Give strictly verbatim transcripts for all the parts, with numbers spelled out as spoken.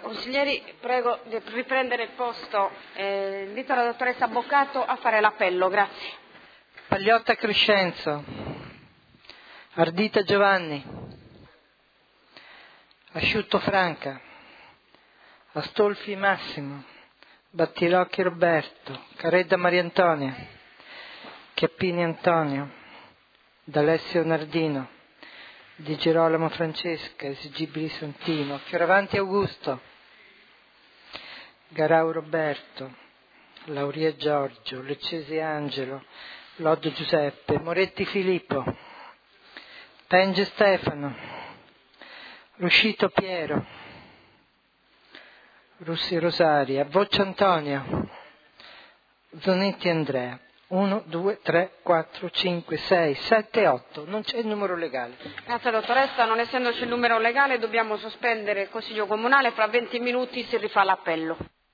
Consiglieri, prego di riprendere il posto. Eh, invito la dottoressa Boccato a fare l'appello, grazie. Pagliotta Crescenzo, Ardita Giovanni, Asciutto Franca, Astolfi Massimo, Battilocchi Roberto, Caredda Maria Antonia, Chiappini Antonio, D'Alessio Nardino, Di Girolamo Francesca, Esigibili Santino, Fioravanti Augusto, Garau Roberto, Lauria Giorgio, Leccesi Angelo, Loddo Giuseppe, Moretti Filippo, Penge Stefano, Ruscito Piero, Russi Rosaria, Boccia Antonio, Zonetti Andrea. uno, due, tre, quattro, cinque, sei, sette, otto. Non c'è il numero legale. Grazie dottoressa, non essendoci il numero legale dobbiamo sospendere il Consiglio Comunale, fra venti minuti si rifà l'appello.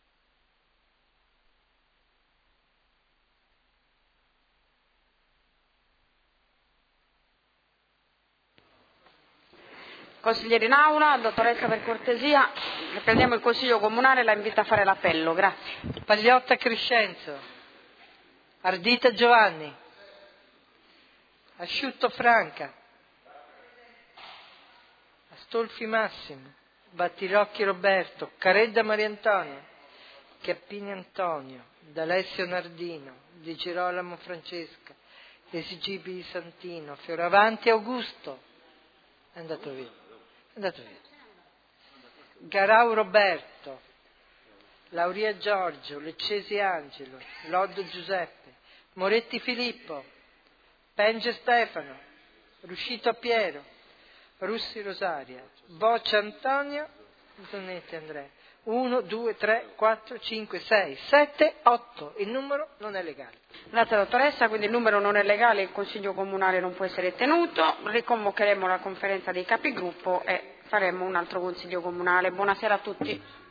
Consiglieri in aula, dottoressa per cortesia, riprendiamo il Consiglio Comunale, la invito a fare l'appello, grazie. Pagliotta Crescenzo, Ardita Giovanni, Asciutto Franca, Astolfi Massimo, Battilocchi Roberto, Caredda Maria Antonia, Chiappini Antonio, D'Alessio Nardino, Di Girolamo Francesca, Esigibili Santino, Fioravanti Augusto, è andato via, è andato via, Garau Roberto, Lauria Giorgio, Leccesi Angelo, Loddo Giuseppe, Moretti Filippo, Penge Stefano, Ruscito Piero, Russi Rosaria, Boccia Antonio, Zonetti Andrea. uno, due, tre, quattro, cinque, sei, sette, otto. Il numero non è legale. Grazie dottoressa, quindi il numero non è legale, il Consiglio Comunale non può essere tenuto, riconvocheremo la conferenza dei capigruppo e faremo un altro Consiglio Comunale. Buonasera a tutti.